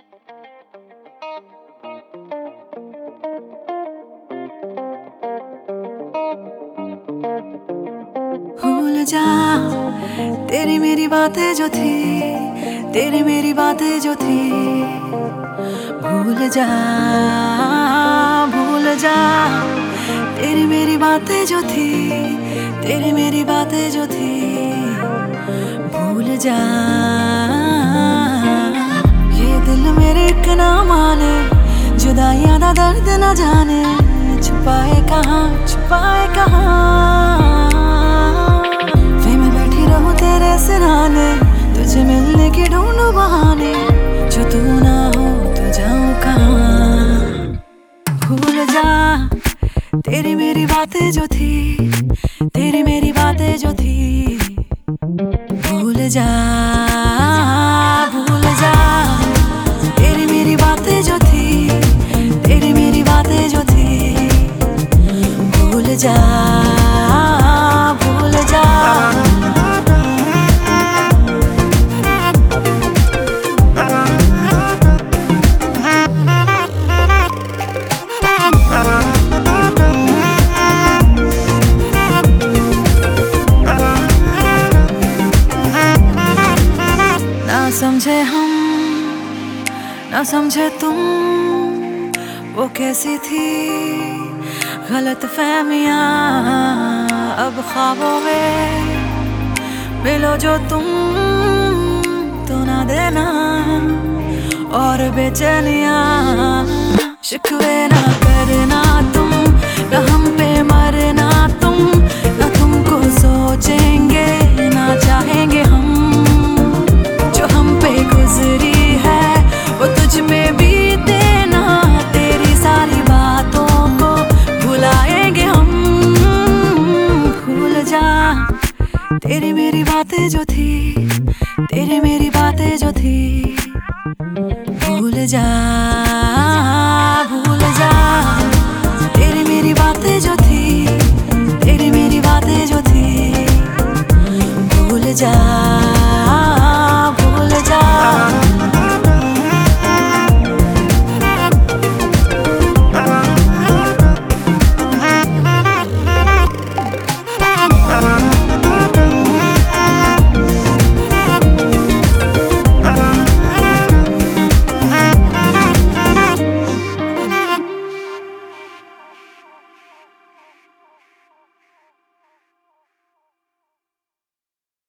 भूल जा तेरी मेरी बातें जो थी, तेरी मेरी बातें जो थी। भूल जा तेरी मेरी बातें जो थी, तेरी मेरी बातें जो थी। भूल जा ये दिल मेरे एक ना माने, जुदाइयां दा दर्द न जाने। छुपाए कहाँ वे मैं बैठी रहूं तेरे सिराने, तुझे मिलने की ढूंढूं बहाने। जो तू ना हो तो जाऊं कहाँ। भूल जा तेरी मेरी बातें जो थी, तेरी मेरी बातें जो थी। भूल जा तेरी मेरी बातें जो थी, तेरी मेरी बातें जो थी। भूल जा ना समझे हम, ना समझे तुम, वो कैसी थी गलत फहमियाँ। अब ख्वाबों में मिलो जो तुम, तो ना देना और बेचैनियाँ। शिकवे ना करना तुम, ना हम पे मरना तुम, ना तुमको सोचेंगे ना चाहेंगे हम। जो हम पे गुजरी है वो तुझ पे बीते ना, तेरी सारी बातों को भुलाएंगे हम। भूल जा तेरी मेरी बातें जो थी, तेरी मेरी बातें जो थी। भूल जा तेरी मेरी बातें जो थी, तेरी मेरी बातें जो थी। भूल जा।